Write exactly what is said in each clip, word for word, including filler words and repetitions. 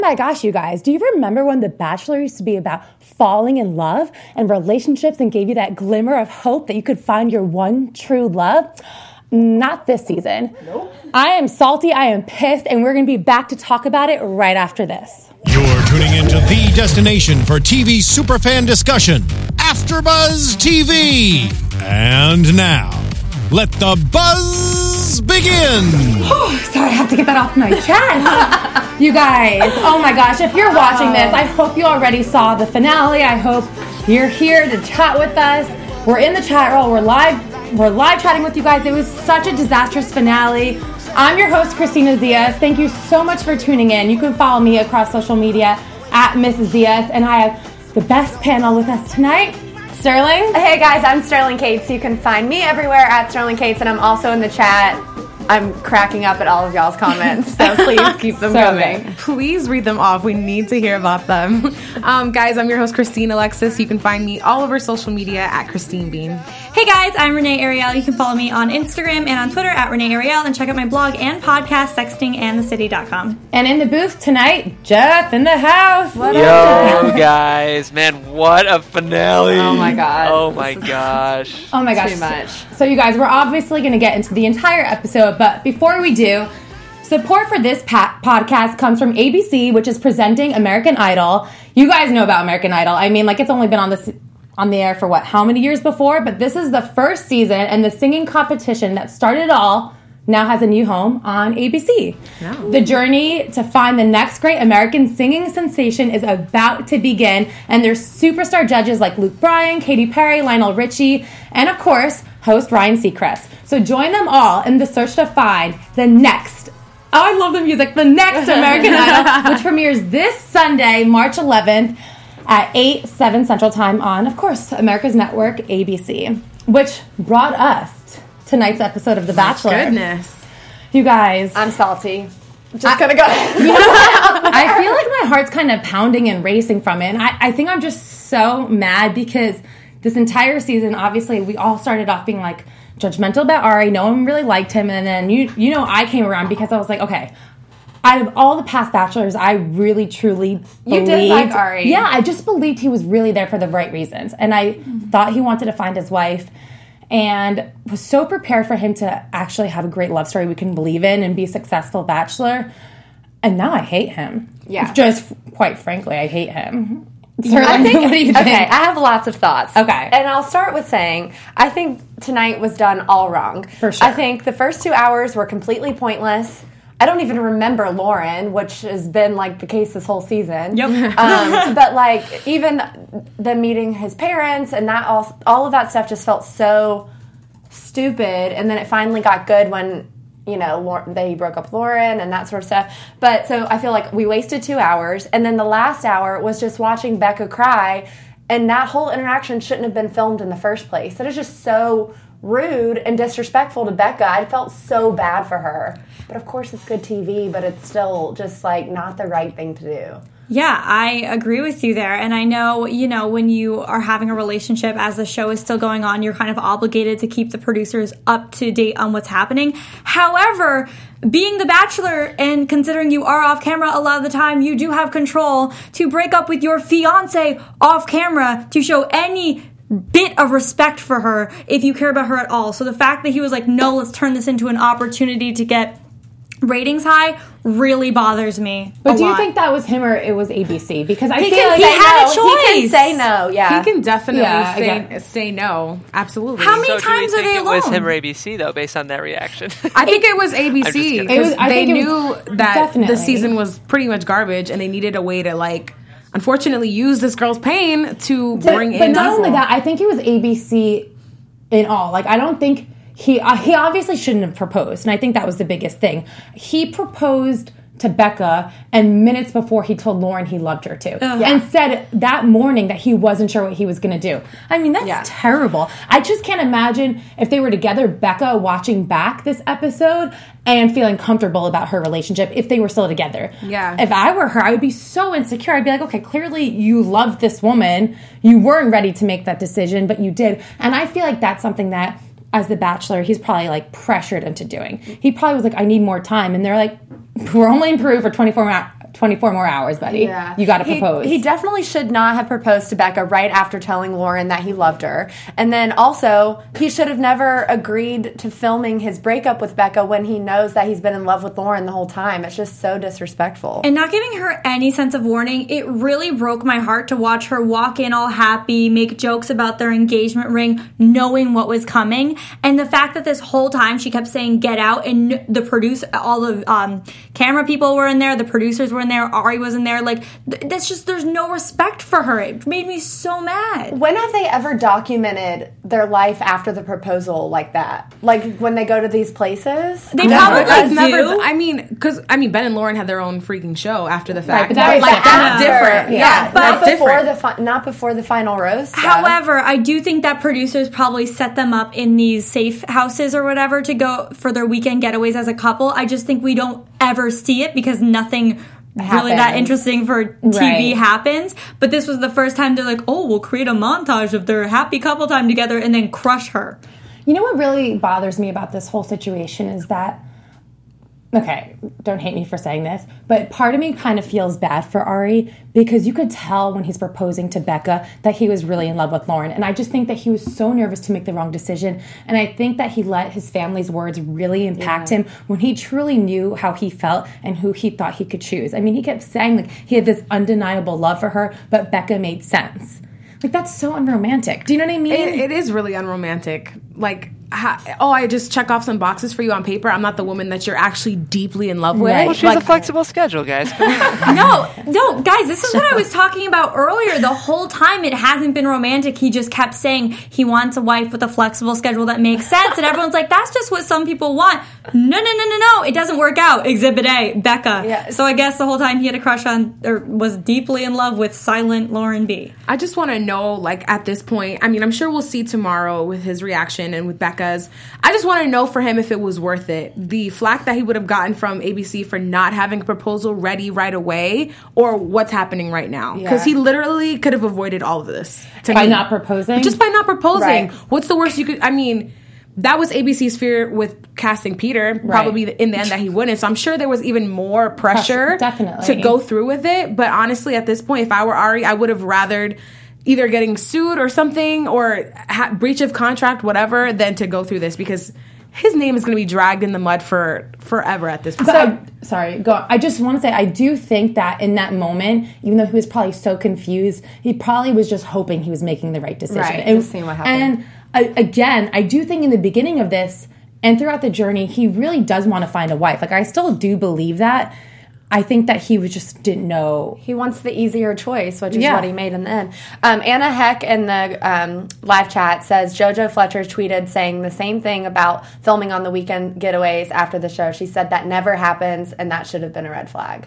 Oh my gosh, you guys, do you remember when The Bachelor used to be about falling in love and relationships and gave you that glimmer of hope that you could find your one true love? Not this season. Nope. I am salty, I am pissed, and we're going to be back to talk about it right after this. You're tuning into the destination for T V superfan discussion, AfterBuzz T V. And now, let the buzz begin. Oh, sorry, I have to get that off my chest. You guys, oh my gosh, if you're watching this, I hope you already saw the finale. I hope you're here to chat with us. We're in the chat room. We're live. We're live chatting with you guys. It was such a disastrous finale. I'm your host, Christina Zias. Thank you so much for tuning in. You can follow me across social media at Miss Zias, and I have the best panel with us tonight. Sterling. Hey guys, I'm Sterling Cates. You can find me everywhere at Sterling Cates, and I'm also in the chat. I'm cracking up at all of y'all's comments, so please keep them so coming. Good. Please read them off. We need to hear about them. Um, guys, I'm your host, Christine Alexis. You can find me all over social media at Christine Bean. Hey guys, I'm Renee Ariel. You can follow me on Instagram and on Twitter at Renee Ariel, and check out my blog and podcast, sexting and the city dot com. And in the booth tonight, Jeff in the house. What Yo, up, guys. Man, what a finale. Oh my god. Oh my gosh. Oh my gosh. Too much. So you guys, we're obviously going to get into the entire episode, but before we do, support for this pa- podcast comes from A B C, which is presenting American Idol. You guys know about American Idol. I mean, like, it's only been on this on the air for what, how many years before? But this is the first season, and the singing competition that started it all now has a new home on A B C. No. The journey to find the next great American singing sensation is about to begin, and there's superstar judges like Luke Bryan, Katy Perry, Lionel Richie, and of course, host Ryan Seacrest. So join them all in the search to find the next, oh, I love the music, the next American Idol, which premieres this Sunday, March eleventh, at eight, seven Central Time on, of course, America's Network, A B C, which brought us to tonight's episode of The Bachelor. My goodness. You guys. I'm salty. Just gonna go. You know what? I feel like my heart's kind of pounding and racing from it. And I, I think I'm just so mad because this entire season, obviously, we all started off being like judgmental about Ari. No one really liked him. And then, you you know, I came around because I was like, okay, out of all the past Bachelors, I really, truly believed. You did like Ari. Yeah, I just believed he was really there for the right reasons. And I mm-hmm. thought he wanted to find his wife and was so prepared for him to actually have a great love story we can believe in and be a successful Bachelor. And now I hate him. Yeah. Just quite frankly, I hate him. Sterling, I think, what do you think? Okay, I have lots of thoughts. Okay. And I'll start with saying, I think tonight was done all wrong. For sure. I think the first two hours were completely pointless. I don't even remember Lauren, which has been, like, the case this whole season. Yep. um, but, like, even the meeting his parents and that all, all of that stuff just felt so stupid. And then it finally got good when, you know, they broke up Lauren and that sort of stuff. But so I feel like we wasted two hours. And then the last hour was just watching Becca cry. And that whole interaction shouldn't have been filmed in the first place. That is just so rude and disrespectful to Becca. I felt so bad for her. But of course it's good T V, but it's still just like not the right thing to do. Yeah, I agree with you there. And I know, you know, when you are having a relationship as the show is still going on, you're kind of obligated to keep the producers up to date on what's happening. However, being the Bachelor and considering you are off camera a lot of the time, you do have control to break up with your fiance off camera to show any bit of respect for her if you care about her at all. So the fact that he was like, no, let's turn this into an opportunity to get ratings high really bothers me. But a do you lot. think that was him or it was A B C? Because I He feel can like say he had no. a choice. He can say no. Yeah, He can definitely Yeah, say, again. say no. Absolutely. How many So do we times are think they it was alone? him or A B C, though, based on that reaction? I think it was A B I'm C just kidding. It was- because I they think it knew was- that definitely. the season was pretty much garbage, and they needed a way to, like, unfortunately use this girl's pain to But, bring but in not only people. that, I think he was A B C in all. Like, I don't think he uh, he obviously shouldn't have proposed, and I think that was the biggest thing. He proposed to Becca, and minutes before he told Lauren he loved her too, Ugh. and said that morning that he wasn't sure what he was going to do. I mean, that's Yeah. terrible. I just can't imagine if they were together, Becca watching back this episode and feeling comfortable about her relationship if they were still together. Yeah. If I were her, I would be so insecure. I'd be like, okay, clearly you loved this woman. You weren't ready to make that decision, but you did. And I feel like that's something that, as the Bachelor, he's probably like pressured into doing. He probably was like, I need more time. And they're like, we're only in Peru for twenty-four twenty-four more hours, buddy. Yeah. You got to He- propose. He definitely should not have proposed to Becca right after telling Lauren that he loved her. And then also, he should have never agreed to filming his breakup with Becca when he knows that he's been in love with Lauren the whole time. It's just so disrespectful. And not giving her any sense of warning, it really broke my heart to watch her walk in all happy, make jokes about their engagement ring, knowing what was coming. And the fact that this whole time she kept saying, get out, and the producer, all the um, camera people were in there, the producers were in there, Ari was in there. Like, th- that's just, there's no respect for her. It made me so mad. When have they ever documented their life after the proposal like that? Like, when they go to these places? They Never. probably That's do. never. I mean, because I mean, Ben and Lauren had their own freaking show after the fact. but that was like after. that's different. Yeah, Yeah, but that's not before different. the fi- not before the final roast. though. However, I do think that producers probably set them up in these safe houses or whatever to go for their weekend getaways as a couple. I just think we don't ever see it because nothing really that Happens. interesting for T V Right. happens. But this was the first time they're like, oh, we'll create a montage of their happy couple time together and then crush her. You know what really bothers me about this whole situation is that, okay, don't hate me for saying this, but part of me kind of feels bad for Ari because you could tell when he's proposing to Becca that he was really in love with Lauren. And I just think that he was so nervous to make the wrong decision. And I think that he let his family's words really impact him when he truly knew how he felt and who he thought he could choose. I mean, he kept saying like he had this undeniable love for her, but Becca made sense. Like, that's so unromantic. Do you know what I mean? It, it is really unromantic. Like, ha, oh, I just check off some boxes for you on paper. I'm not the woman that you're actually deeply in love with. Right. Well, she Like, has a flexible schedule, guys. Come on. No, no, guys, this is what I was talking about earlier. The whole time it hasn't been romantic. He just kept saying he wants a wife with a flexible schedule that makes sense. And everyone's like, that's just what some people want. No, no, no, no, no. It doesn't work out. Exhibit A, Becca. Yeah. So I guess the whole time he had a crush on, or was deeply in love with silent Lauren B. I just want to know, like, at this point, I mean, I'm sure we'll see tomorrow with his reaction and with Becca's. I just want to know for him if it was worth it. The flack that he would have gotten from A B C for not having a proposal ready right away, or what's happening right now. Because Yeah. he literally could have avoided all of this. To By me. not proposing? Just by not proposing. Right. What's the worst you could, I mean... That was A B C's fear with casting Peter, probably in the end that he wouldn't. So I'm sure there was even more pressure, Pressure, definitely. to go through with it. But honestly, at this point, if I were Ari, I would have rathered either getting sued or something or ha- breach of contract, whatever, than to go through this because his name is going to be dragged in the mud for forever at this point. So, I, sorry, go on. I just want to say, I do think that in that moment, even though he was probably so confused, he probably was just hoping he was making the right decision. Right, And, just seeing what happened. And uh, again, I do think in the beginning of this and throughout the journey, he really does want to find a wife. Like, I still do believe that. I think that he was just didn't know. He wants the easier choice, which is Yeah. what he made in the end. Um, Anna Heck in the um, live chat says JoJo Fletcher tweeted saying the same thing about filming on the weekend getaways after the show. She said that never happens, and that should have been a red flag.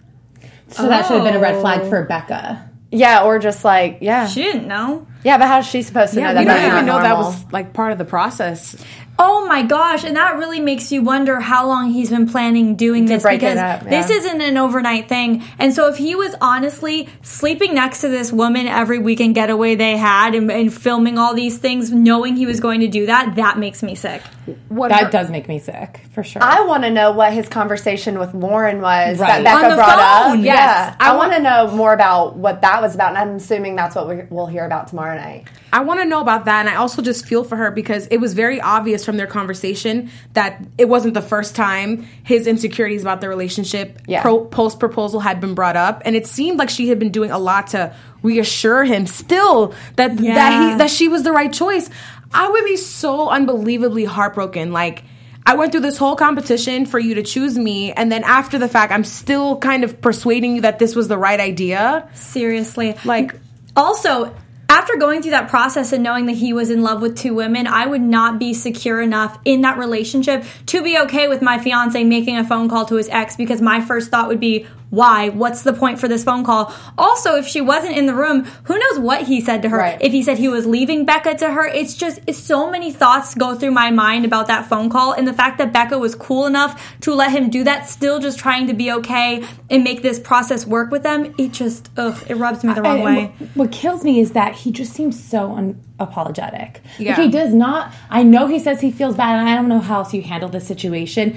So that should have been a red Oh. flag for Becca. Yeah, or just like, yeah. She didn't know. Yeah, but how's she supposed to yeah, know that we that's didn't even not know that normal? was like part of the process. Oh my gosh, and that really makes you wonder how long he's been planning doing this break it because up, this yeah. isn't an overnight thing. And so if he was honestly sleeping next to this woman every weekend getaway they had and, and filming all these things knowing he was going to do that, that makes me sick. What That her- does make me sick, for sure. I want to know what his conversation with Lauren was Right. that Becca On the brought phone, up. yes. Yeah, I I want to know more about what that was about, and I'm assuming that's what we- we'll hear about tomorrow night. I want to know about that, and I also just feel for her because it was very obvious from their conversation that it wasn't the first time his insecurities about the relationship Yeah. pro- post-proposal had been brought up, and it seemed like she had been doing a lot to reassure him still that that Yeah. he that she was the right choice. I would be so unbelievably heartbroken. Like, I went through this whole competition for you to choose me, and then after the fact, I'm still kind of persuading you that this was the right idea. Seriously. Like, Also, after going through that process and knowing that he was in love with two women, I would not be secure enough in that relationship to be okay with my fiance making a phone call to his ex because my first thought would be, why? What's the point for this phone call? Also, if she wasn't in the room, who knows what he said to her? Right. If he said he was leaving Becca to her, it's just, it's so many thoughts go through my mind about that phone call. And the fact that Becca was cool enough to let him do that, still just trying to be okay and make this process work with them, it just, ugh, it rubs me the wrong And way. What, what kills me is that he just seems so unapologetic. Yeah. Like, he does not. I know he says he feels bad, and I don't know how else you handle this situation.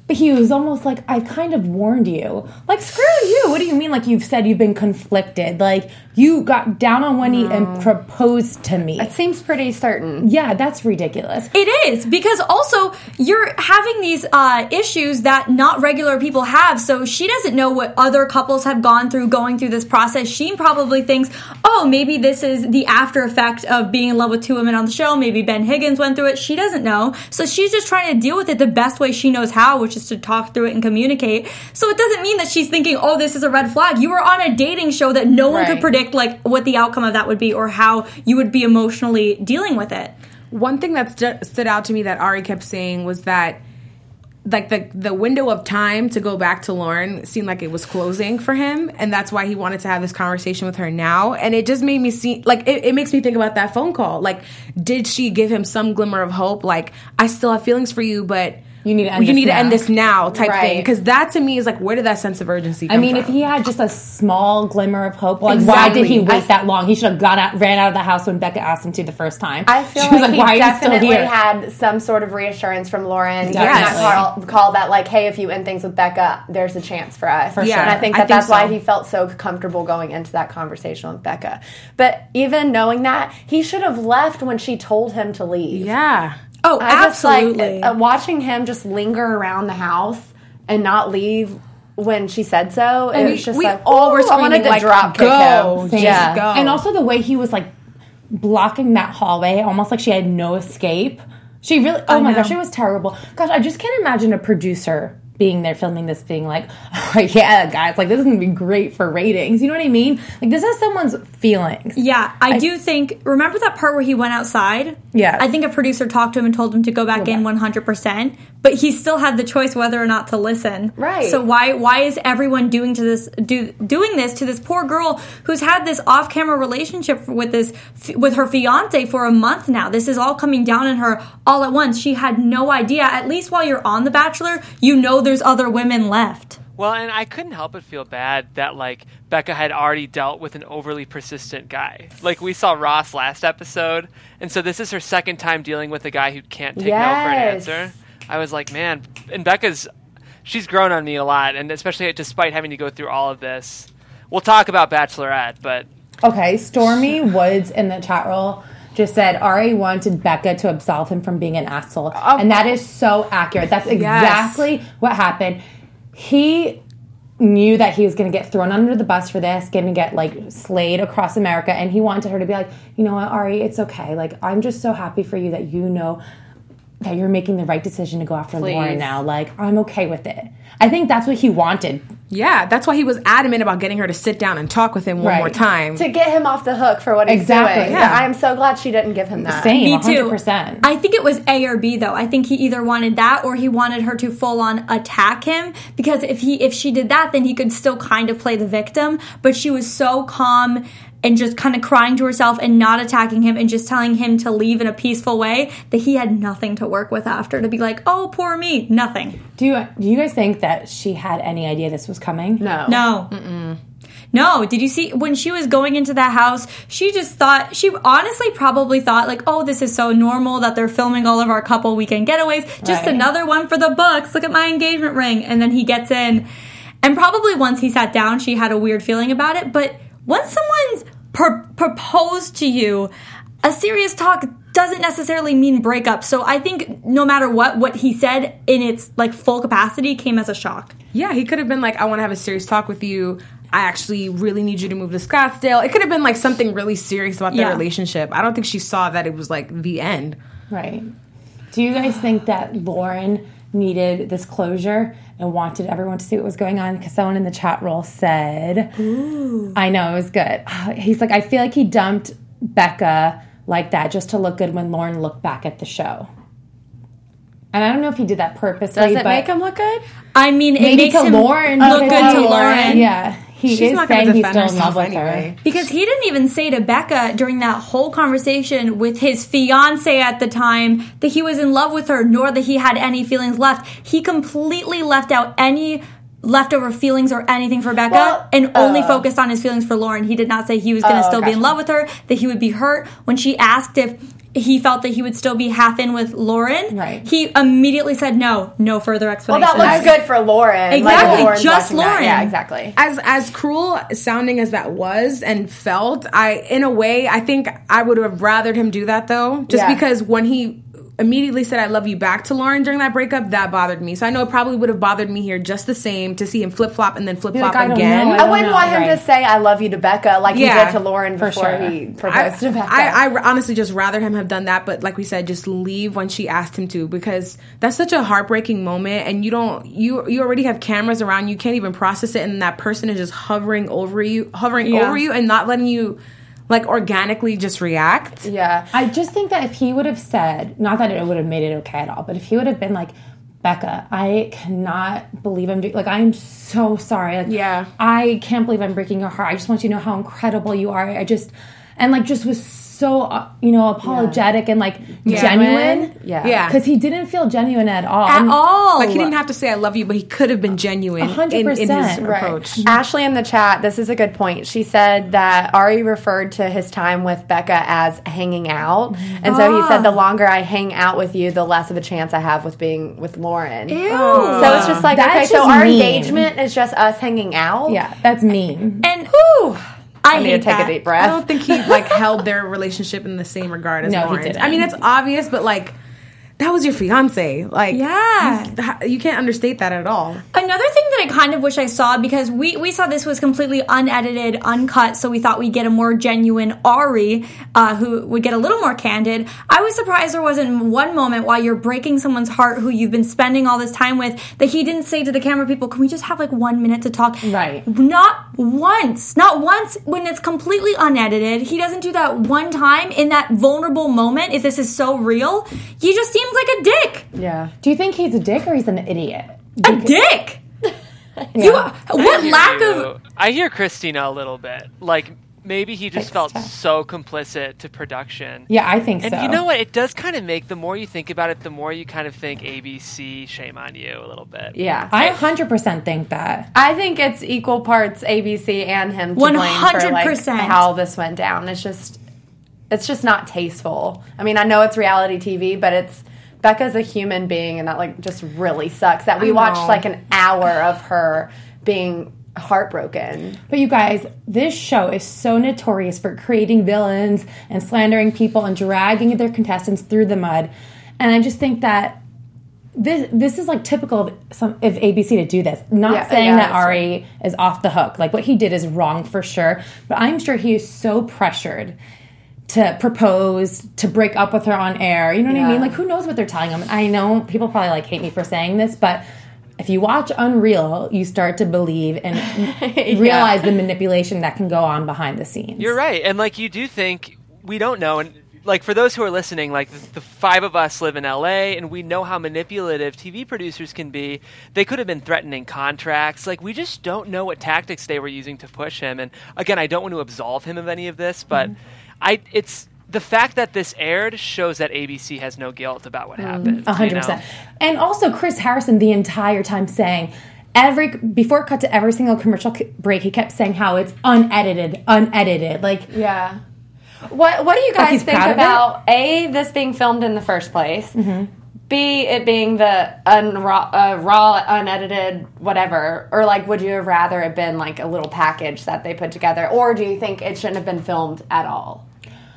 But he was almost like, I kind of warned you. Like, screw you. What do you mean? Like, you've said you've been conflicted. Like, you got down on one knee and proposed to me. It seems pretty certain. Yeah, that's ridiculous. It is, because also you're having these uh, issues that not regular people have, so she doesn't know what other couples have gone through going through this process. She probably thinks, oh, maybe this is the after effect of being in love with two women on the show. Maybe Ben Higgins went through it. She doesn't know. So she's just trying to deal with it the best way she knows how, which is to talk through it and communicate. So it doesn't mean that she's thinking, oh, this is a red flag. You were on a dating show that no one Right. could predict like what the outcome of that would be or how you would be emotionally dealing with it. One thing that st- stood out to me that Ari kept saying was that like the the window of time to go back to Lauren seemed like it was closing for him, and that's why he wanted to have this conversation with her now. And it just made me see, like, it, it makes me think about that phone call. Like, did she give him some glimmer of hope? Like, I still have feelings for you, but You need to end you this need to now. end this now type Right. thing. Because that to me is like, where did that sense of urgency come I mean, from? if he had just a small glimmer of hope, like, Exactly. why did he wait I- that long? He should have gone out, ran out of the house when Becca asked him to the first time. I feel She was like, he "Why are you still definitely here?" had some sort of reassurance from Lauren. Definitely. That call, call that, like, hey, if you end things with Becca, there's a chance for us. For sure. And I think I that think that's why so. he felt so comfortable going into that conversation with Becca. But even knowing that, he should have left when she told him to leave. yeah. Oh, I absolutely. just like uh, watching him just linger around the house and not leave when she said so. It we- was just we like, all were ooh, I wanted screaming, to like, drop kick go, him. just Yeah. go. And also the way he was like blocking that hallway, almost like she had no escape. She really, oh my know. gosh, it was terrible. Gosh, I just can't imagine a producer being there filming this being like, oh, yeah, guys, like, this is going to be great for ratings. You know what I mean? Like, this is someone's feelings. Yeah, I, do think, remember that part where he went outside? Yes. I think a producer talked to him and told him to go back in one hundred percent, but he still had the choice whether or not to listen. Right. So why why is everyone doing to this do, doing this to this poor girl who's had this off-camera relationship with this with her fiance for a month now? This is all coming down on her all at once. She had no idea. At least while you're on The Bachelor, you know there's other women left. Well, and I couldn't help but feel bad that, like, Becca had already dealt with an overly persistent guy. Like, we saw Ross last episode, and so this is her second time dealing with a guy who can't take no for an Yes. answer. I was like, man, and Becca's, she's grown on me a lot, and especially despite having to go through all of this. We'll talk about Bachelorette, but Okay, Stormy Woods in the chat roll just said Ari wanted Becca to absolve him from being an asshole. And that is so accurate. That's exactly what happened. He knew that he was going to get thrown under the bus for this, going to get, like, slayed across America, and he wanted her to be like, you know what, Ari, it's okay. Like, I'm just so happy for you that you know that you're making the right decision to go after Please. Lauren now. Like, I'm okay with it. I think that's what he wanted. Yeah, that's why he was adamant about getting her to sit down and talk with him one Right. more time. To get him off the hook for what he's Exactly, doing. yeah. I am so glad she didn't give him that. Same, Me one hundred too. percent. I think it was A or B though. I think he either wanted that or he wanted her to full on attack him, because if he if she did that, then he could still kind of play the victim. But she was so calm and just kind of crying to herself and not attacking him and just telling him to leave in a peaceful way that he had nothing to work with after, to be like, oh, poor me, nothing. Do you, do you guys think that she had any idea this was coming? No. No. Mm-mm. No, did you see when she was going into that house, she just thought, she honestly probably thought like, oh, this is so normal that they're filming all of our couple weekend getaways. Just Right. another one for the books. Look at my engagement ring. And then he gets in. And probably once he sat down, she had a weird feeling about it. But once someone's pr- proposed to you, a serious talk doesn't necessarily mean breakup. So I think no matter what, what he said in its like full capacity came as a shock. Yeah, he could have been like, I want to have a serious talk with you. I actually really need you to move to Scottsdale. It could have been like something really serious about their Yeah. relationship. I don't think she saw that it was like the end. Right. Do you guys think that Lauren needed this closure and wanted everyone to see what was going on? Because someone in the chat roll said, Ooh. I know, it was good. He's like, I feel like he dumped Becca like that just to look good when Lauren looked back at the show. And I don't know if he did that purposely. Does it but make him look good? I mean, it maybe makes to him Lauren look because good to of Lauren. Yeah. He She's is not gonna saying he's defend still in love herself with anyway. her. Because he didn't even say to Becca during that whole conversation with his fiance at the time that he was in love with her, nor that he had any feelings left. He completely left out any leftover feelings or anything for Becca Well, and only uh, focused on his feelings for Lauren. He did not say he was going to Oh, still be gotcha. in love with her, that he would be hurt. When she asked if he felt that he would still be half in with Lauren. Right. He immediately said no, no further Well, explanation. that looks good for Lauren. Exactly, Like, Lauren's just watching that. Lauren. Yeah, exactly. As as cruel sounding as that was and felt, I in a way I think I would have rathered him do that though, just Yeah. because when he immediately said I love you back to Lauren during that breakup, that bothered me. So I know it probably would have bothered me here just the same to see him flip flop and then flip flop like, I don't again. know. I wouldn't know, want him right. to say "I love you" to Becca like Yeah, he did to Lauren for before sure. he proposed to Becca. I, I honestly just rather him have done that, but like we said, just leave when she asked him to, because that's such a heartbreaking moment, and you don't you you already have cameras around, you can't even process it, and that person is just hovering over you, hovering Yeah. over you, and not letting you like organically just react. yeah. I just think that if he would have said, not that it would have made it okay at all, but if he would have been like, Becca, I cannot believe I'm doing, like, I'm so sorry. Like, Yeah. I can't believe I'm breaking your heart. I just want you to know how incredible you are. I just, and like, just was so, uh, you know, apologetic and like genuine. Yeah. Yeah. Because he didn't feel genuine at all. At And- all. Like he didn't have to say I love you, but he could have been genuine A hundred in, in his percent. Right. approach. Ashley in the chat, this is a good point. She said that Ari referred to his time with Becca as hanging out. And so he said, the longer I hang out with you, the less of a chance I have with being with Lauren. Ew. So it's just like, That's okay, so just our mean. engagement is just us hanging out? Yeah, that's mean. And Whew. I, I need hate to take that. a deep I breath. don't think he like held their relationship in the same regard as No, he Lauren's. didn't. I mean, it's obvious, but like that was your fiance. Like, Yeah. you, you can't understate that at all. Another thing that I kind of wish I saw, because we, we saw this was completely unedited, uncut, so we thought we'd get a more genuine Ari, uh, who would get a little more candid. I was surprised there wasn't one moment while you're breaking someone's heart who you've been spending all this time with that he didn't say to the camera people, can we just have like one minute to talk? Right. Not once. Not once when it's completely unedited. He doesn't do that one time in that vulnerable moment. If this is so real, he just seems like a dick. Yeah. Do you think he's a dick or he's an idiot? A dick. You, what I hear lack you. of I hear Christina a little bit. Like maybe he just felt so complicit to production. Yeah, I think And so. you know what? It does kind of make, the more you think about it, the more you kind of think A B C, shame on you a little bit. Yeah. I one hundred percent think that. I think it's equal parts A B C and him to one blame for hundred like percent. how this went down. It's just, it's just not tasteful. I mean, I know it's reality T V, but it's Becca's a human being, and that like just really sucks that we I know. watched like an hour of her being heartbroken. But you guys, this show is so notorious for creating villains and slandering people and dragging their contestants through the mud. And I just think that this this is like typical of some of A B C to do this. Not Yeah, saying yeah, that that's Ari is off the hook. Like what he did is wrong for sure. But I'm sure he is so pressured to propose, to break up with her on air. You know what Yeah. I mean? Like who knows what they're telling him? And I know people probably like hate me for saying this, but if you watch Unreal, you start to believe and realize the manipulation that can go on behind the scenes. You're right. And like you do think, we don't know, and like for those who are listening, like the, the five of us live in L A and we know how manipulative T V producers can be. They could have been threatening contracts. Like we just don't know what tactics they were using to push him. And again, I don't want to absolve him of any of this, but Mm-hmm. I it's the fact that this aired shows that A B C has no guilt about what happened. A hundred you know? percent. And also Chris Harrison the entire time saying every before it cut to every single commercial c- break, he kept saying how it's unedited, unedited. Like Yeah. What What do you Like guys he's think proud of about A, this being filmed in the first place? Mm-hmm. B, it being the unraw, uh, raw, unedited, whatever, or like, would you have rather it been like a little package that they put together, or do you think it shouldn't have been filmed at all?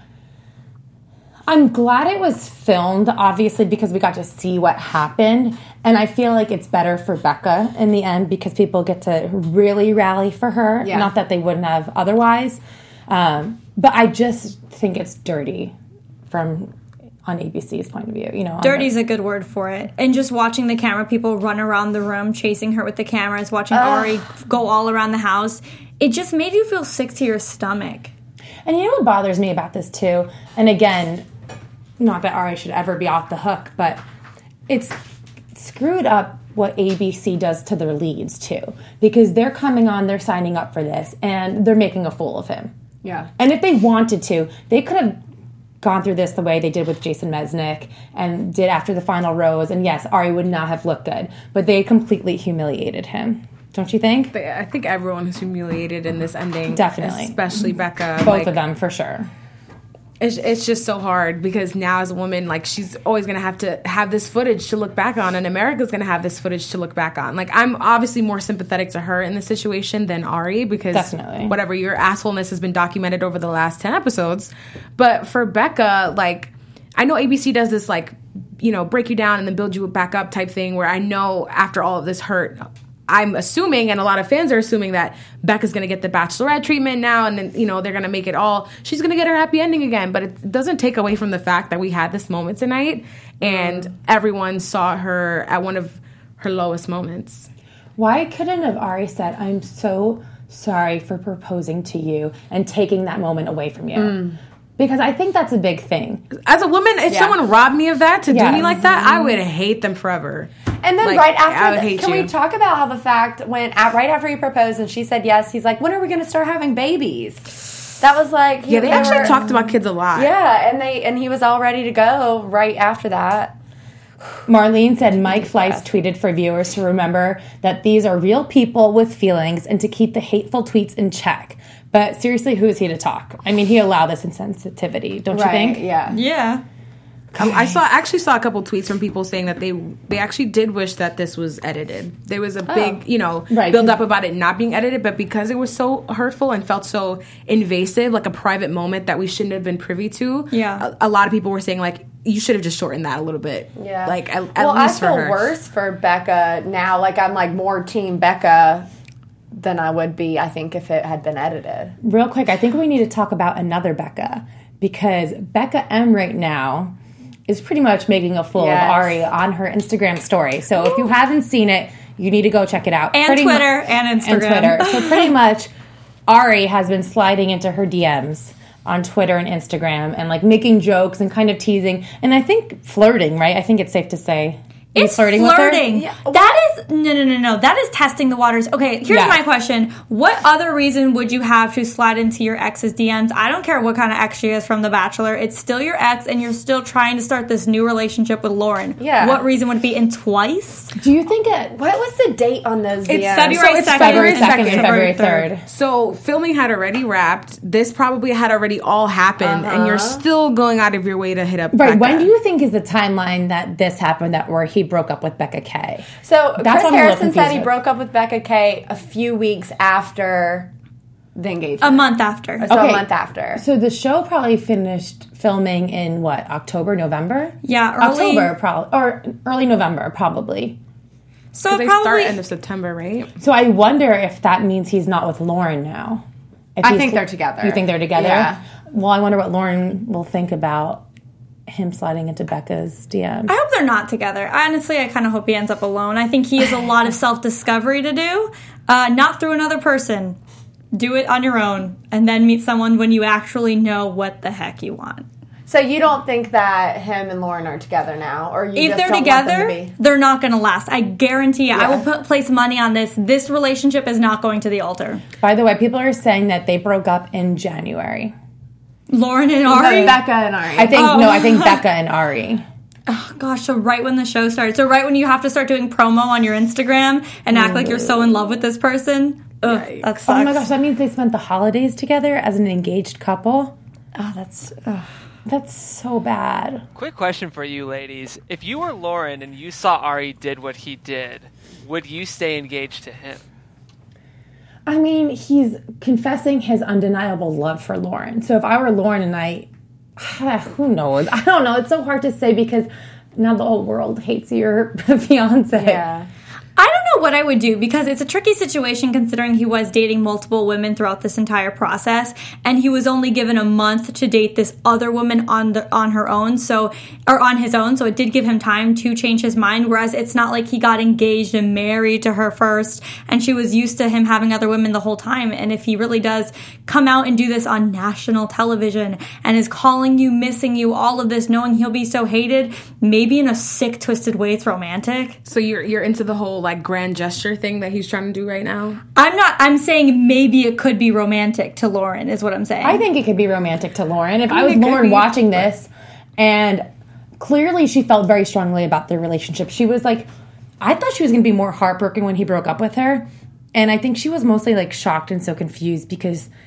I'm glad it was filmed, obviously, because we got to see what happened. And I feel like it's better for Becca in the end because people get to really rally for her. Yeah. Not that they wouldn't have otherwise. Um, but I just think it's dirty from on A B C's point of view. You know, on Dirty's the- a good word for it. And just watching the camera people run around the room, chasing her with the cameras, watching Ari go all around the house, it just made you feel sick to your stomach. And you know what bothers me about this too? And again, not that Ari should ever be off the hook, but it's screwed up what A B C does to their leads too. Because they're coming on, they're signing up for this, and they're making a fool of him. Yeah. And if they wanted to, they could have gone through this the way they did with Jason Mesnick and did after the final rose. And yes, Ari would not have looked good, but they completely humiliated him. Don't you think? But I think everyone is humiliated in this ending. Definitely. Especially Becca. Both like, of them, for sure. It's, it's just so hard because now as a woman, like, she's always going to have to have this footage to look back on, and America's going to have this footage to look back on. Like, I'm obviously more sympathetic to her in this situation than Ari because Definitely. whatever, your assholeness has been documented over the last ten episodes. But for Becca, like, I know A B C does this, like, you know, break you down and then build you back up type thing where I know after all of this hurt, I'm assuming, and a lot of fans are assuming, that Becca's going to get the Bachelorette treatment now, and then, you know, they're going to make it all, she's going to get her happy ending again. But it doesn't take away from the fact that we had this moment tonight, and mm. everyone saw her at one of her lowest moments. Why couldn't have Ari said, I'm so sorry for proposing to you and taking that moment away from you? Mm. Because I think that's a big thing. As a woman, if yeah. someone robbed me of that to yes. do me like that, I would hate them forever. And then like, right after, the, can you. we talk about how the fact when at, right after he proposed and she said yes, he's like, when are we going to start having babies? That was like, yeah, they, they actually were, talked about kids a lot. Yeah, and they and he was all ready to go right after that. Marlene said Mike Fleiss tweeted for viewers to remember that these are real people with feelings and to keep the hateful tweets in check. But seriously, who is he to talk? I mean, he allowed this insensitivity, don't right, you think? Yeah. Yeah. Um, I saw actually saw a couple tweets from people saying that they they actually did wish that this was edited. There was a oh. big, you know, right. build up about it not being edited, but because it was so hurtful and felt so invasive, like a private moment that we shouldn't have been privy to. Yeah. A, a lot of people were saying, like, you should have just shortened that a little bit. Yeah. Like, at, at well, least I for feel her. worse for Becca now. Like, I'm like more team Becca than I would be, I think, if it had been edited. Real quick, I think we need to talk about another Becca, because Becca M right now is pretty much making a fool yes. of Ari on her Instagram story. So Ooh. if you haven't seen it, you need to go check it out. And pretty Twitter mu- and Instagram. And Twitter. So pretty much Ari has been sliding into her D Ms on Twitter and Instagram and like making jokes and kind of teasing and I think flirting, right? I think it's safe to say. It's flirting. flirting. With her? Yeah. That is no, no, no, no. That is testing the waters. Okay, here's yes. my question: what other reason would you have to slide into your ex's D Ms? I don't care what kind of ex she is from The Bachelor. It's still your ex, and you're still trying to start this new relationship with Lauren. Yeah. What reason would it be? And twice? Do you think it? What was the date on those D Ms? It's February So it's second, February second and February February third. third. So filming had already wrapped. This probably had already all happened, Uh-huh. and you're still going out of your way to hit up Right. Becca. When do you think is the timeline that this happened, that where he broke up with Becca K? So That's Chris what I'm a little Harrison said confused he with. broke up with Becca K a few weeks after the engagement. A month after. So Okay. a month after. So the show probably finished filming in what, October, November? Yeah, early- October probably, or early November probably. So Because they probably start end of September, right? So I wonder if that means he's not with Lauren now. If I he's- think they're together. You think they're together? Yeah. Well, I wonder what Lauren will think about him sliding into Becca's D Ms. I hope they're not together. Honestly, I kind of hope he ends up alone. I think he has a lot of self-discovery to do, uh, not through another person. Do it on your own, and then meet someone when you actually know what the heck you want. So you don't think that him and Lauren are together now, or you If just they're don't want them together, to be? they're not going to last. I guarantee you. I Yeah. will put, place money on this. This relationship is not going to the altar. By the way, people are saying that they broke up in January. Lauren and No, Ari? Becca and Ari. I think, Oh. no, I think Becca and Ari. Oh, gosh, so right when the show started. So right when you have to start doing promo on your Instagram and act like you're so in love with this person. Ugh, that sucks. Oh my gosh, that means they spent the holidays together as an engaged couple? Oh, that's... Ugh. That's so bad. Quick question for you ladies. If you were Lauren and you saw Ari did what he did, would you stay engaged to him? I mean, he's confessing his undeniable love for Lauren. So if I were Lauren and I, who knows? I don't know. It's so hard to say because now the whole world hates your fiance. Yeah. I don't know what I would do because it's a tricky situation considering he was dating multiple women throughout this entire process, and he was only given a month to date this other woman on the on her own, so or on his own. So it did give him time to change his mind. Whereas it's not like he got engaged and married to her first, and she was used to him having other women the whole time. And if he really does come out and do this on national television and is calling you, missing you, all of this, knowing he'll be so hated, maybe in a sick, twisted way, it's romantic. So you're you're into the whole like grand gesture thing that he's trying to do right now? I'm not. I'm saying maybe it could be romantic to Lauren, is what I'm saying. I think it could be romantic to Lauren. If I, I was mean, it could Lauren be. watching this, and clearly she felt very strongly about their relationship. She was like, I thought she was going to be more heartbroken when he broke up with her. And I think she was mostly like shocked and so confused because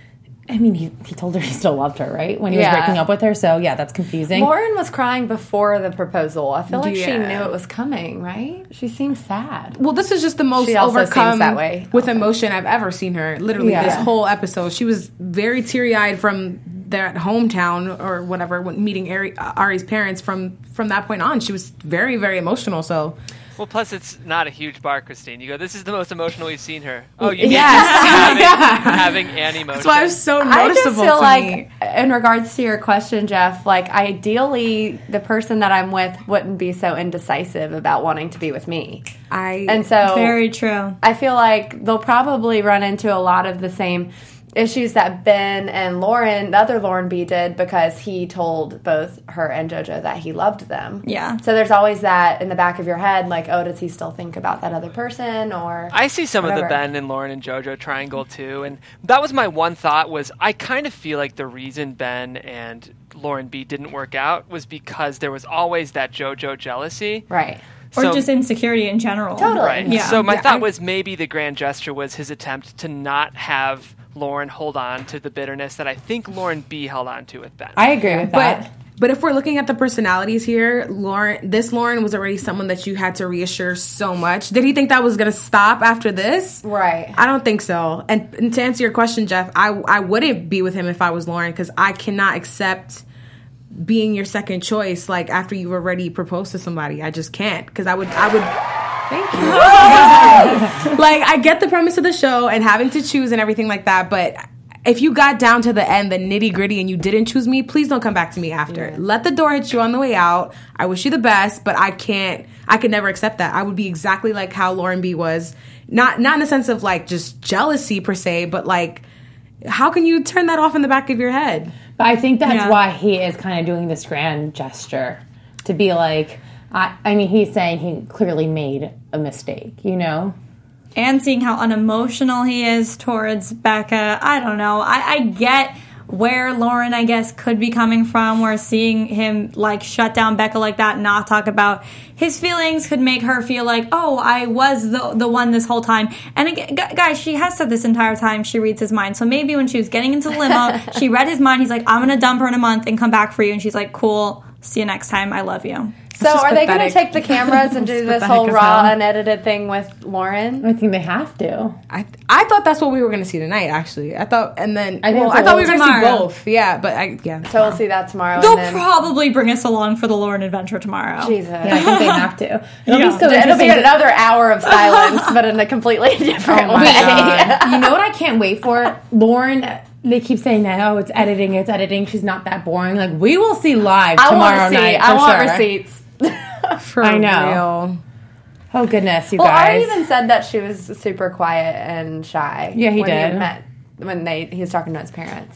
I mean, he, he told her he still loved her, right? When he was Yeah. breaking up with her. So, yeah, that's confusing. Lauren was crying before the proposal. I feel like she Yeah. knew it was coming, right? She seemed sad. Well, this is just the most She also overcome seems that way. with emotion I've ever seen her. Literally, Yeah. this whole episode, she was very teary-eyed from their hometown or whatever, when meeting Ari, Ari's parents. From from that point on, she was very, very emotional. So, Well, plus it's not a huge bar, Christine. You go, this is the most emotional we've seen her. Oh, you mean Yes. having, having Annie motion. that's why it was so I just noticeable feel to like, me. in regards to your question, Jeff, like ideally, the person that I'm with wouldn't be so indecisive about wanting to be with me. I And so, Very true. I feel like they'll probably run into a lot of the same issues that Ben and Lauren, the other Lauren B, did because he told both her and JoJo that he loved them. Yeah. So there's always that in the back of your head, like, oh, does he still think about that other person? Or I see some of whatever. the Ben and Lauren and JoJo triangle too, and that was my one thought. Was I kind of feel like the reason Ben and Lauren B didn't work out was because there was always that JoJo jealousy. Right. Or So- just insecurity in general. Totally. Right. Yeah. So my Yeah, thought I- was maybe the grand gesture was his attempt to not have Lauren hold on to the bitterness that I think Lauren B held on to with Ben. I agree with that. But but if we're looking at the personalities here, Lauren, this Lauren was already someone that you had to reassure so much. Did he think that was going to stop after this? Right. I don't think so. And, and to answer your question, Jeff, I I wouldn't be with him if I was Lauren because I cannot accept being your second choice like after you've already proposed to somebody. I just can't because I would I would. Thank you. Like, I get the premise of the show and having to choose and everything like that, but if you got down to the end, the nitty gritty, and you didn't choose me, please don't come back to me after. Yeah. Let the door hit you on the way out. I wish you the best, but I can't, I could never accept that. I would be exactly like how Lauren B was. Not, not in the sense of like just jealousy per se, but like, how can you turn that off in the back of your head? But I think that's Yeah. why he is kind of doing this grand gesture to be like, I, I mean, he's saying he clearly made a mistake, you know? And seeing how unemotional he is towards Becca. I don't know. I, I get where Lauren, I guess, could be coming from, where seeing him, like, shut down Becca like that, not talk about his feelings could make her feel like, oh, I was the the one this whole time. And again, gu- guys, she has said this entire time she reads his mind. So maybe when she was getting into the limo, she read his mind. He's like, I'm going to dump her in a month and come back for you. And she's like, cool. See you next time. I love you. So just are they going to pathetic. take the cameras and do It's this pathetic whole as raw, hell. unedited thing with Lauren? I think they have to. I I thought that's what we were going to see tonight, actually. I thought, and then, I think well, it's I thought we were going to see tomorrow. both. Yeah, but I, yeah. So we'll see that tomorrow. They'll and then, probably bring us along for the Lauren adventure tomorrow. Jesus. Yeah, I think they have to. It'll Yeah. be so It'll be interesting. another hour of silence, but in a completely different Oh way. my God. You know what I can't wait for? Lauren, they keep saying that, oh, it's editing, it's editing. She's not that boring. Like, we will see live I tomorrow want to see. night. I for want sure. receipts. For I know. real. Oh, goodness, you Well, guys. Ari even said that she was super quiet and shy. Yeah, he when did. He met, when they he was talking to his parents.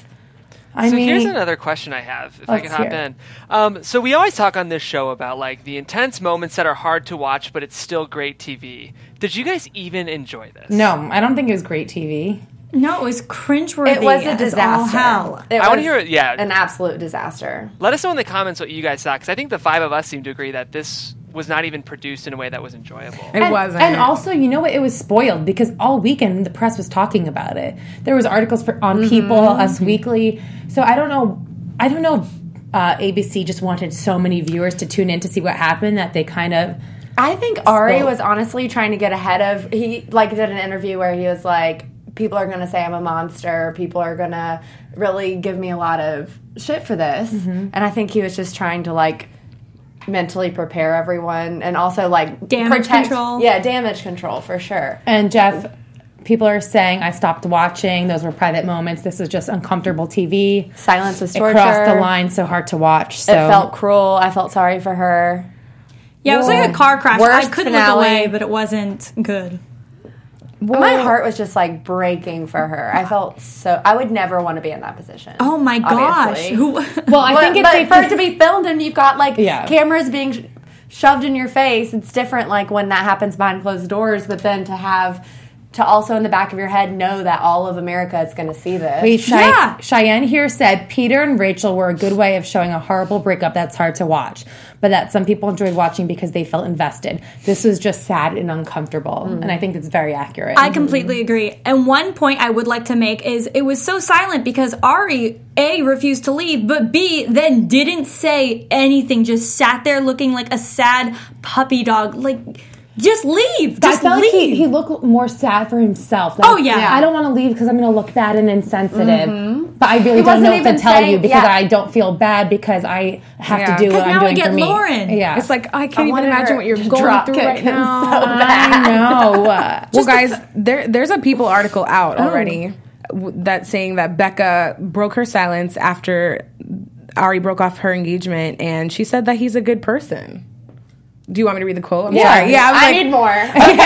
I so mean, here's another question I have, if I Let's can hop hear it. in. Um, so we always talk on this show about like the intense moments that are hard to watch, but it's still great T V. Did you guys even enjoy this? no, I don't think it was great T V. No, it was cringeworthy. It was a as disaster. all hell. It I wanna was hear it- yeah. an absolute disaster. Let us know in the comments what you guys thought, because I think the five of us seem to agree that this was not even produced in a way that was enjoyable. It and, wasn't. And also, you know what? It was spoiled because all weekend the press was talking about it. There was articles for, on Mm-hmm. People, Us Weekly. So I don't know. I don't know. Uh, A B C just wanted so many viewers to tune in to see what happened that they kind of. I think Ari Still. was honestly trying to get ahead of. He like did an interview where he was like, "People are going to say I'm a monster. People are going to really give me a lot of shit for this." Mm-hmm. And I think he was just trying to like mentally prepare everyone and also like Damage protect, control. Yeah, damage control for sure. And Jeff, people are saying I stopped watching. Those were private moments. This was just uncomfortable T V. Silence was It torture. crossed the line, so hard to watch. So It felt cruel. I felt sorry for her. Yeah, it was like a car crash. Worst I could finale. look away, but it wasn't good. My heart was just like breaking for her. I felt so. I would never want to be in that position. Oh my gosh. obviously. Who? Well, I But, think it's but safe for to it to be filmed and you've got like Yeah. cameras being sh- shoved in your face, it's different. Like when that happens behind closed doors, but then to have to also in the back of your head know that all of America is going to see this. Wait, Chey- Yeah. Cheyenne here said Peter and Rachel were a good way of showing a horrible breakup that's hard to watch, but that some people enjoyed watching because they felt invested. This was just sad and uncomfortable, Mm. and I think it's very accurate. I completely agree. And one point I would like to make is it was so silent because Ari, A, refused to leave, but B, then didn't say anything, just sat there looking like a sad puppy dog. Like, just leave. I Just felt leave. like he, he looked more sad for himself. Like, Oh, yeah. Yeah. I don't want to leave because I'm going to look bad and insensitive. But I really don't wasn't know what to even tell saying- you because yeah. I don't feel bad because I have Yeah. to do what 'Cause I'm now I doing get for me. Lauren. Yeah, It's like I can't I even wanted imagine her what you're to going drop through kick right him now. so bad. I know. Uh, Well, guys, there there's a People article out already w- that's saying that Becca broke her silence after Ari broke off her engagement, and she said that he's a good person. Do you want me to read the quote? I'm Yeah. sorry. Yeah, I was I like, need more.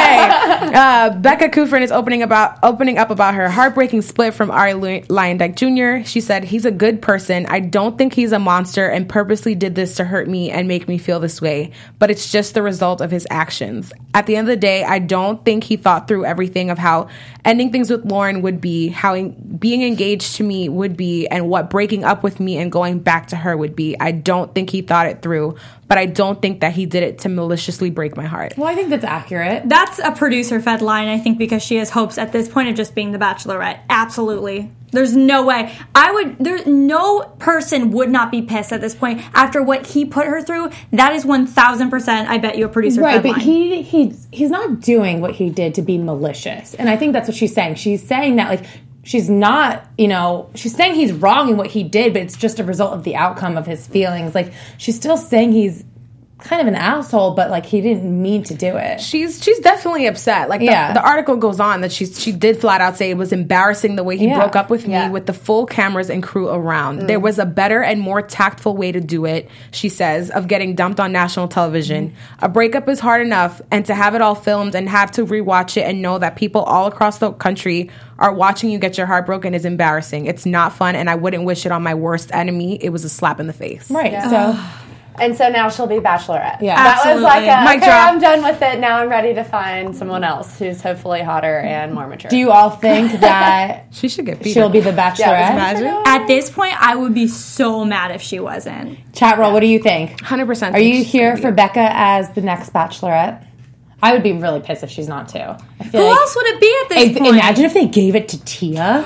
Okay. Uh, Becca Kufrin is opening about opening up about her heartbreaking split from Ari Lu- Lyondike Junior She said, "He's a good person. I don't think he's a monster and purposely did this to hurt me and make me feel this way. But it's just the result of his actions. At the end of the day, I don't think he thought through everything of how ending things with Lauren would be, how en- being engaged to me would be, and what breaking up with me and going back to her would be. I don't think he thought it through. But I don't think that he did it to maliciously break my heart." well, I think that's accurate. That's a producer-fed line, I think, because she has hopes at this point of just being the Bachelorette. Absolutely. There's no way. I would, there's no person would not be pissed at this point after what he put her through. That is one thousand percent, I bet you, a producer-fed Right, but line. he he's he's not doing what he did to be malicious, and I think that's what she's saying. She's saying that like she's not, you know, she's saying he's wrong in what he did, but it's just a result of the outcome of his feelings. Like she's still saying he's kind of an asshole, but like he didn't mean to do it. She's she's definitely upset. Like the, Yeah. the article goes on that she's she did flat out say it was embarrassing the way he Yeah. broke up with Yeah. me with the full cameras and crew around. There was a better and more tactful way to do it, she says, of getting dumped on national television. A breakup is hard enough, and to have it all filmed and have to rewatch it and know that people all across the country are watching you get your heart broken is embarrassing. It's not fun, and I wouldn't wish it on my worst enemy. It was a slap in the face. Right. So And so now she'll be Bachelorette. Yeah. That Absolutely. was like a, Mic okay, drop. I'm done with it. Now I'm ready to find someone else who's hopefully hotter and more mature. do you all think that She should get beat. she'll be the Bachelorette? Yeah, Imagine. At this point, I would be so mad if she wasn't. Chat roll, what do you think? one hundred percent. Are you here for Becca as the next Bachelorette? I would be really pissed if she's not too. I feel Who like, else would it be at this If- point? imagine if they gave it to Tia.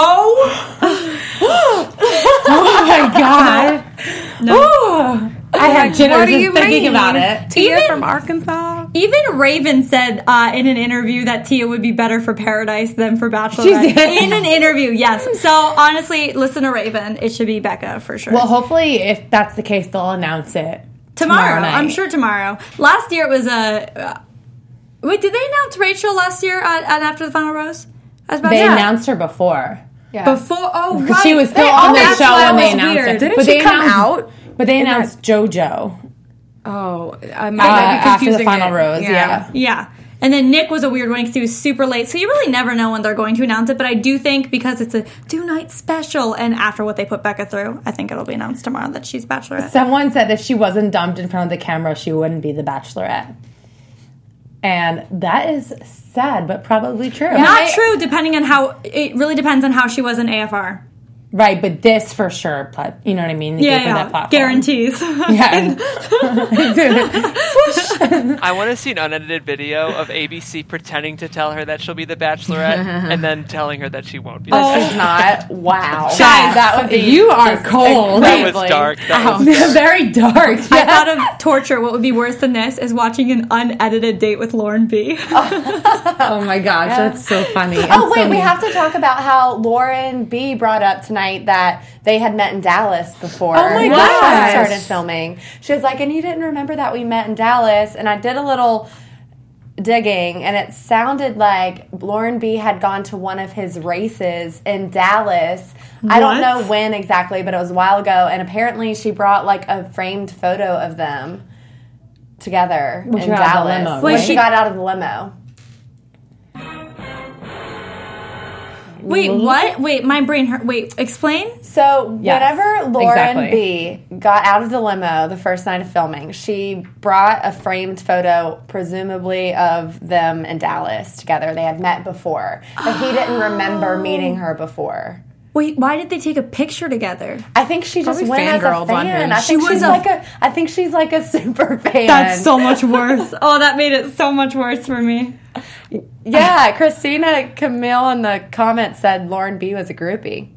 Oh! Oh my god! No. I have jitters What do just you thinking mean? about it. Tia Even- from Arkansas? Even Raven said uh, in an interview that Tia would be better for Paradise than for Bachelorette. She did. In an interview, yes. So honestly, listen to Raven. It should be Becca for sure. Well, hopefully, if that's the case, they'll announce it tomorrow, tomorrow night. I'm sure tomorrow. Last year it was a. Uh, wait, did they announce Rachel last year at, at After the Final Rose? As They Bachelorette? announced her before. yeah. Before, oh, right. Because she was still They- on oh, the that's show why when it they was announced weird. it. Didn't but she they come announced, out? But they in that- announced JoJo Oh, I uh, might be after the confusing Final it. Rose. Yeah. Yeah. And then Nick was a weird one because he was super late. So you really never know when they're going to announce it. But I do think because it's a two-night special and after what they put Becca through, I think it'll be announced tomorrow that she's Bachelorette. Someone said if she wasn't dumped in front of the camera, she wouldn't be the Bachelorette. And that is sad, but probably true. Not true, depending on how... It really depends on how she was in A F R. Right, but this for sure, plat- you know what I mean? They Yeah, gave her yeah. that platform. Guarantees. Yeah. I want to see an unedited video of A B C pretending to tell her that she'll be the Bachelorette and then telling her that she won't be. the But Bachelorette. she's not. Wow. Guys, that would be. you are cold. That was dark. That was dark. Very dark. I thought of torture. What would be worse than this is watching an unedited date with Lauren B. Oh my gosh, that's so funny. Oh wait, we have to talk about how Lauren B brought up tonight that they had met in Dallas before. Oh my when gosh. she started filming. She was like, and you didn't remember that we met in Dallas, and I did a little digging, and it sounded like Lauren B had gone to one of his races in Dallas. I don't What? know when exactly, but it was a while ago, and apparently she brought like a framed photo of them together When in she got out of the Dallas limo, when right? she got out of the limo. Wait, what? Wait, my brain hurt. Wait, explain. So Yes, whenever Lauren exactly. B got out of the limo the first night of filming, she brought a framed photo, presumably of them in Dallas together. They had met before, but he didn't remember meeting her before. Wait, why did they take a picture together? I think she just Probably went as a fangirled on him. fan. I She think was she's a- like a. I think she's like a super fan. That's so much worse. Oh, that made it so much worse for me. Yeah, Christina Camille in the comments said Lauren B was a groupie.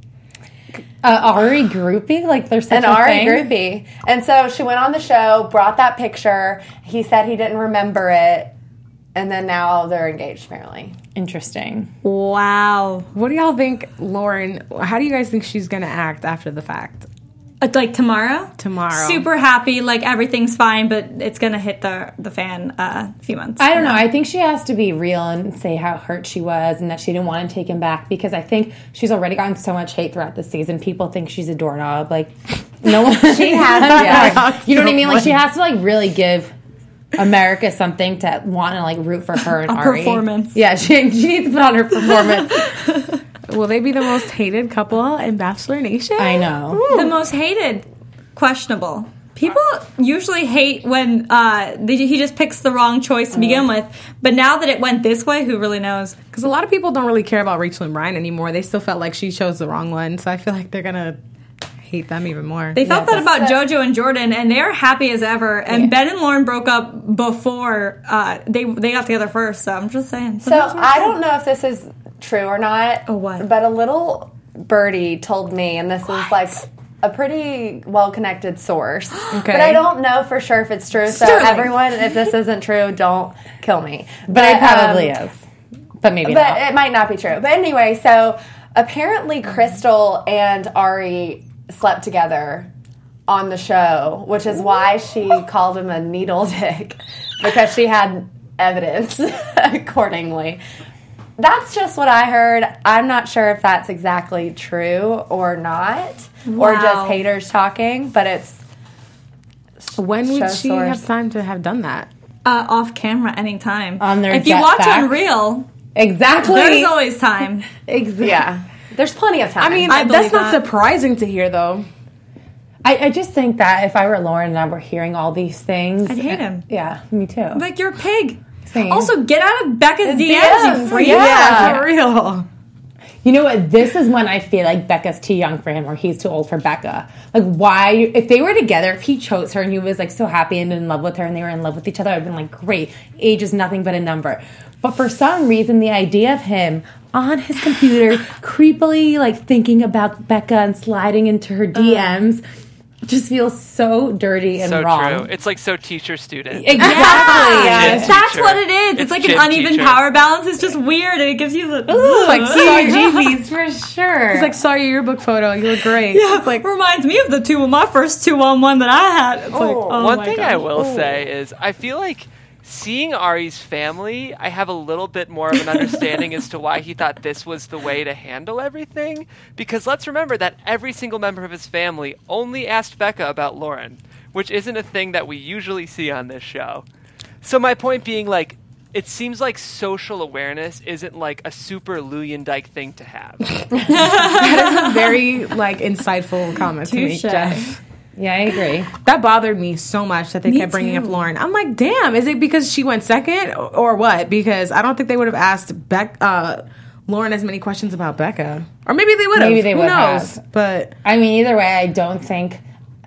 Uh, Ari groupie? Like there's such An a Ari thing? groupie. And so she went on the show, brought that picture. He said he didn't remember it. And then now they're engaged, apparently. Interesting. Wow. What do y'all think, Lauren? How do you guys think she's gonna act after the fact? Uh, Like tomorrow? Tomorrow. Super happy, like everything's fine, but it's gonna hit the the fan uh, a few months. I don't know. I think she has to be real and say how hurt she was and that she didn't want to take him back because I think she's already gotten so much hate throughout the season. People think she's a doorknob. Like, no one. She has, yeah. You know what I mean? Like, she has to, like, really give America something to want to, like, root for her and A Ari. performance. Yeah, she, she needs to put on her performance. Will they be the most hated couple in Bachelor Nation? I know. The most hated, questionable. People usually hate when uh, they, he just picks the wrong choice to begin with. But now that it went this way, who really knows? Because a lot of people don't really care about Rachel and Brian anymore. They still felt like she chose the wrong one. So I feel like they're going to hate them even more. They felt Yeah, that about JoJo and Jordan, and they're happy as ever. And Yeah. Ben and Lauren broke up before uh, they they got together first. So I'm just saying. So I don't know if this is true or not. Oh, what? But a little birdie told me, and this is like a pretty well-connected source. Okay. But I don't know for sure if it's true. So Sterling. everyone, if this isn't true, don't kill me. But it probably um, is. But maybe But not. it might not be true. But anyway, so apparently Crystal and Ari slept together on the show, which is why she called him a needle dick, because she had evidence accordingly. That's just what I heard. I'm not sure if that's exactly true or not, or Wow. just haters talking, but it's When would Show she source. have time to have done that? Uh, off camera anytime. On their if you jet watch back. Unreal, Exactly. there's always time. exactly. yeah. There's plenty of time. I mean, I that's believe not that. surprising to hear, though. I, I just think that if I were Lauren and I were hearing all these things, I'd hate him. Yeah, me too. Like, you're a pig. Same. Also, get out of Becca's D Ms, D Ms, you freak. yeah. For real. You know what? This is when I feel like Becca's too young for him or he's too old for Becca. Like, why? If they were together, if he chose her and he was, like, so happy and in love with her and they were in love with each other, I would have been like, great. Age is nothing but a number. But for some reason, the idea of him on his computer, creepily, like, thinking about Becca and sliding into her D Ms just feels so dirty and So wrong. true. It's like so teacher student. Exactly. Yes. Yes. That's Teacher. what it is. It's, It's like an gym uneven teacher. power balance. It's just weird, and it gives you the. It's like Ugh. Sargeebies for sure. It's like, saw your yearbook photo. You look great. Yeah, it's like reminds me of the two my first two on one that I had. It's like, oh One my thing gosh. I will say is I feel like seeing Ari's family, I have a little bit more of an understanding as to why he thought this was the way to handle everything. Because let's remember that every single member of his family only asked Becca about Lauren, which isn't a thing that we usually see on this show. So my point being, like, it seems like social awareness isn't like a super Luyendijk thing to have. That is a very, like, insightful comment to make, Touche. Jeff. Yeah, I agree. That bothered me so much that they Me kept bringing too. up Lauren. I'm like, damn, is it because she went second or, or what? Because I don't think they would have asked Beck, uh, Lauren as many questions about Becca. Or maybe they would have. Maybe they Who would knows? have. But I mean, either way, I don't think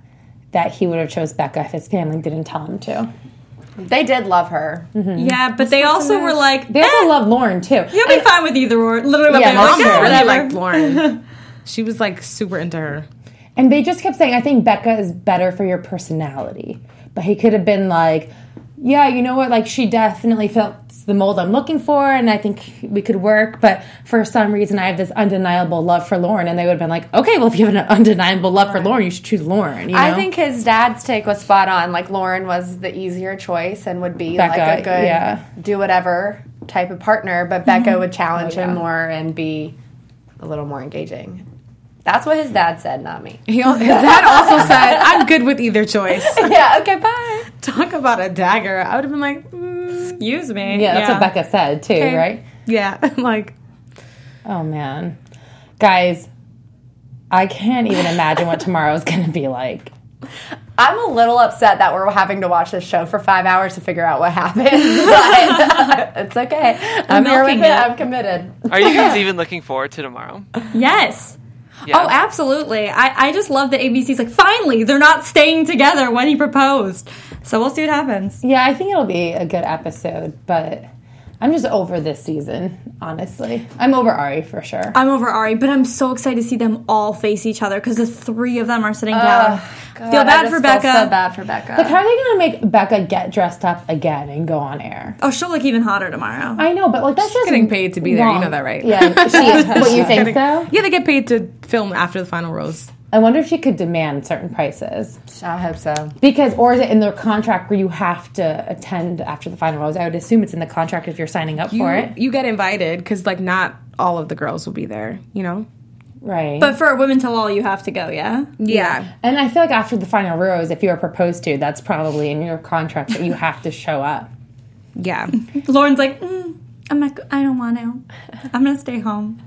that he would have chose Becca if his family didn't tell him to. they did love her. Yeah, but they also were like, They also eh, love Lauren too. you'll be fine with either or. Literally, what Yeah, they were that's like, true. yeah, I really whatever. liked Lauren. She was, like, super into her. And they just kept saying, I think Becca is better for your personality. But he could have been like, yeah, you know what? Like, she definitely felt the mold I'm looking for, and I think we could work. But for some reason, I have this undeniable love for Lauren. And they would have been like, okay, well, if you have an undeniable love for Lauren, you should choose Lauren. You know? I think his dad's take was spot on. Like, Lauren was the easier choice and would be Becca, like a good yeah. do whatever type of partner, but Becca would challenge Oh, yeah. him more and be a little more engaging. That's what his dad said, not me. He, al- his dad also said, I'm good with either choice. Yeah, okay, bye. Talk about a dagger. I would have been like, mm, Excuse me. yeah, that's what Becca said too, okay. right? Yeah. I'm like, Oh, man. Guys, I can't even imagine what tomorrow's going to be like. I'm a little upset that we're having to watch this show for five hours to figure out what happened, but it's okay. I'm here with it. it. I'm committed. Are you guys even looking forward to tomorrow? Yes. Yeah. Oh, absolutely. I, I just love that A B C's like, finally, they're not staying together when he proposed. So we'll see what happens. Yeah, I think it'll be a good episode, but I'm just over this season, honestly. I'm over Ari for sure. I'm over Ari, but I'm so excited to see them all face each other because the three of them are sitting down. God, feel bad I just for Becca. Feel so bad for Becca. Like, how are they going to make Becca get dressed up again and go on air? Oh, she'll look even hotter tomorrow. I know, but like that's just getting paid to be there. wrong. You know that, right? Yeah, she is. What, you think so? Yeah, they get paid to film after the final rose. I wonder if she could demand certain prices. I hope so. Because, or is it in their contract where you have to attend after the final rose? I would assume it's in the contract if you're signing up You, for it. you get invited because, like, not all of the girls will be there, you know? Right. But for Women Tell All, you have to go, yeah? Yeah. And I feel like after the final rose, if you are proposed to, that's probably in your contract that you have to show up. Yeah. Lauren's like, mm, I'm not, I don't want to. I'm going to stay home.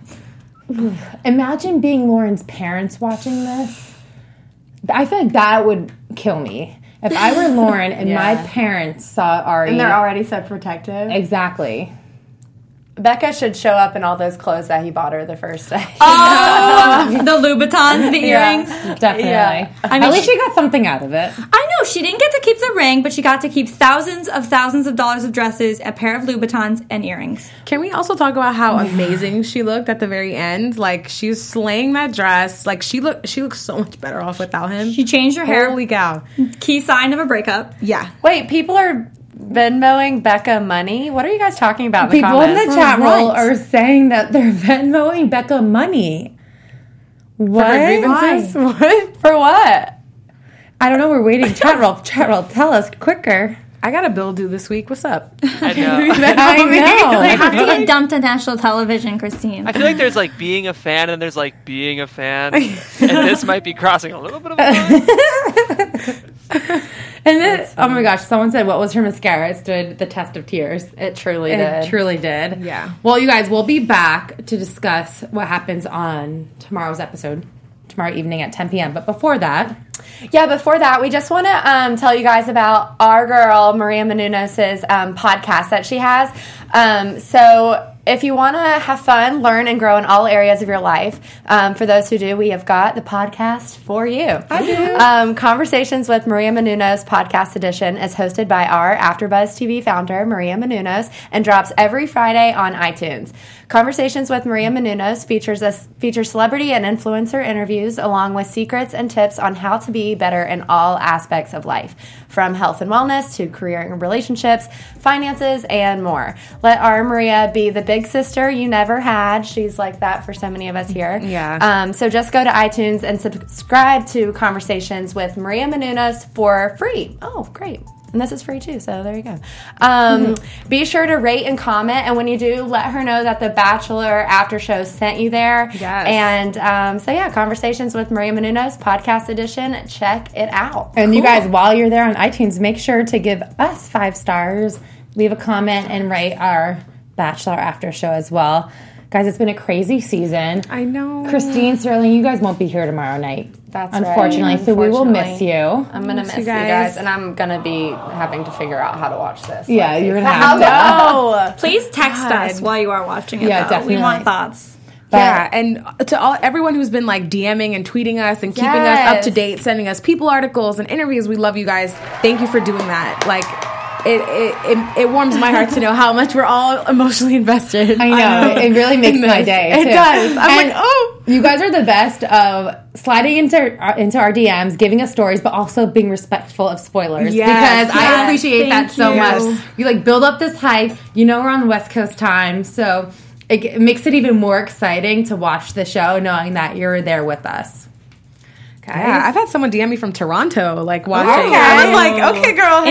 Imagine being Lauren's parents watching this. I feel like that would kill me. If I were Lauren and Yeah. my parents saw Ari. And they're already so protective. Exactly. Becca should show up in all those clothes that he bought her the first day. Oh, the Louboutins, the Yeah. earrings. Definitely. Yeah. I mean, At least she- she got something out of it. I know, she didn't get to keep the ring, but she got to keep thousands of thousands of dollars of dresses, a pair of Louboutins, and earrings. Can we also talk about how amazing she looked at the very end? Like, she was slaying that dress. Like, she looked she looks so much better off without him. She changed her hair. Holy cow. Key sign of a breakup. Yeah. Wait, people are Venmoing Becca money? What are you guys talking about in the People in comments? the chat roll what? are saying that they're Venmoing Becca money. What? For her grievances? What? For what? I don't know. We're waiting. Chat roll. Chat roll. Tell us quicker. I got a bill due this week. What's up? I know. I know. They have to get dumped to national television, Christine. I feel like there's like being a fan and there's like being a fan, and this might be crossing a little bit of a line. And then, oh my gosh, someone said, what was her mascara? It stood the test of tears. It truly It did. truly did. Yeah. Well, you guys, we'll be back to discuss what happens on tomorrow's episode, tomorrow evening at ten p.m. But before that, Yeah, before that, we just want to um, tell you guys about our girl, Maria Menounos' um, podcast that she has. Um, so if you want to have fun, learn, and grow in all areas of your life, um, for those who do, we have got the podcast for you. I do. Um, Conversations with Maria Menounos Podcast Edition is hosted by our AfterBuzz T V founder, Maria Menounos, and drops every Friday on iTunes. Conversations with Maria Menounos features us features celebrity and influencer interviews along with secrets and tips on how to be better in all aspects of life, from health and wellness to career and relationships, finances, and more. Let our Maria be the big sister you never had. She's like that for so many of us here. Yeah. Um, so just go to iTunes and subscribe to Conversations with Maria Menounos for free. Oh, great. And this is free too, so there you go. Um, be sure to rate and comment, and when you do, let her know that the Bachelor after show sent you there. Yes. And um, so yeah, Conversations with Maria Menounos Podcast Edition. Check it out. and you guys, while you're there on iTunes, make sure to give us five stars, leave a comment, and rate our Bachelor after show as well. Guys, it's been a crazy season. I know. Christine, Sterling, you guys won't be here tomorrow night. That's right. unfortunately, so we will miss Unfortunately. you. I'm gonna miss you you guys. guys, and I'm gonna be having to figure out how to watch this. Yeah, Like, you're gonna how have to. no. Please text God. us while you are watching it, Yeah, though. definitely. We want thoughts. But- Yeah, and to all everyone who's been like DMing and tweeting us and keeping us up Yes. to date, sending us people articles and interviews, we love you guys. Thank you for doing that. Like, it it, it, it warms my heart to know how much we're all emotionally invested. I know. It really makes in my this. day. It too. does. I'm And like, oh. You guys are the best of sliding into our, into our D Ms, giving us stories, but also being respectful of spoilers. Yes. Because I Yes. appreciate that Thank so you. much. You like build up this hype. You know we're on the West Coast time, so it, it makes it even more exciting to watch the show, knowing that you're there with us. Yeah, I've had someone D M me from Toronto, like watching. Okay. I was like, okay, girl,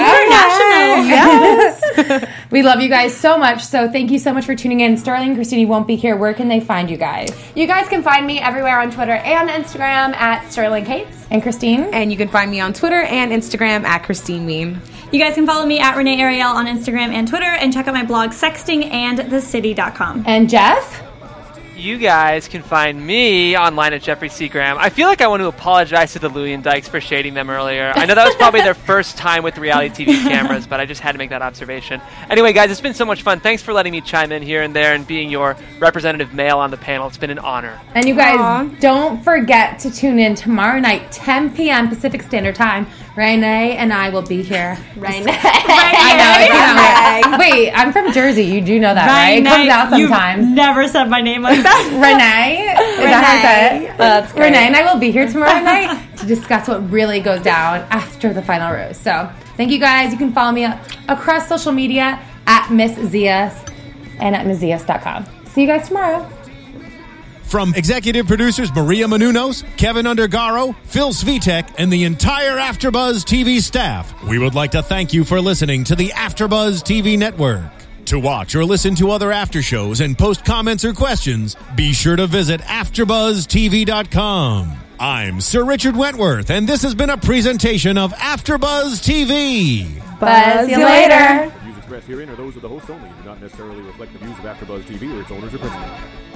International. Yes. We love you guys so much. So thank you so much for tuning in. Sterling and Christine won't be here. Where can they find you guys? You guys can find me everywhere on Twitter and Instagram at Sterling Cates. And Christine? And you can find me on Twitter and Instagram at Christine Mean. You guys can follow me at Renee Ariel on Instagram and Twitter, and check out my blog, sexting and the city dot com. And Jeff? you guys can find me online at Jeffrey Seagram. I feel like I want to apologize to the Lulian Dykes for shading them earlier. I know that was probably their first time with reality T V cameras, but I just had to make that observation. Anyway, guys, it's been so much fun. Thanks for letting me chime in here and there and being your representative male on the panel. It's been an honor. And you guys, Aww. don't forget to tune in tomorrow night, ten p.m. Pacific Standard Time. Renee and I will be here. Renee. I know. It's kind of weird. Wait, I'm from Jersey. You do know that, right? It comes out sometimes. You've never said my name like that. Renee. Is that how I said it? That's great. Renee and I will be here tomorrow night to discuss what really goes down after the final rose. So thank you guys. You can follow me across social media at Miss Zias and at miss zias dot com. See you guys tomorrow. From executive producers Maria Menounos, Kevin Undergaro, Phil Svitek, and the entire AfterBuzz T V staff, we would like to thank you for listening to the AfterBuzz T V network. To watch or listen to other after shows and post comments or questions, be sure to visit after buzz t v dot com. I'm Sir Richard Wentworth, and this has been a presentation of AfterBuzz T V. Buzz you later. The views expressed herein are those of the host only and do not necessarily reflect the views of AfterBuzz T V or its owners or principals.